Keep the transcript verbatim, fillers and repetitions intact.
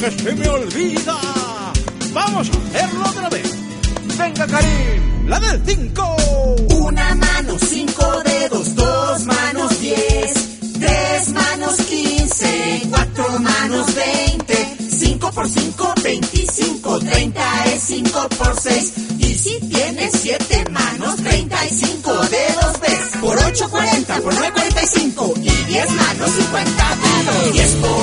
que se me olvida. Vamos a hacerlo otra vez. Venga, Karim, la del cinco. Una mano, cinco dedos, dos manos, diez, tres manos, quince, cuatro manos, veinte, cinco por cinco, veinticinco, treinta es cinco por seis. Y si tienes siete manos, treinta y cinco dedos ves. Por ocho, cuarenta, por nueve, cuarenta y cinco. Y diez manos, cincuenta dedos. diez por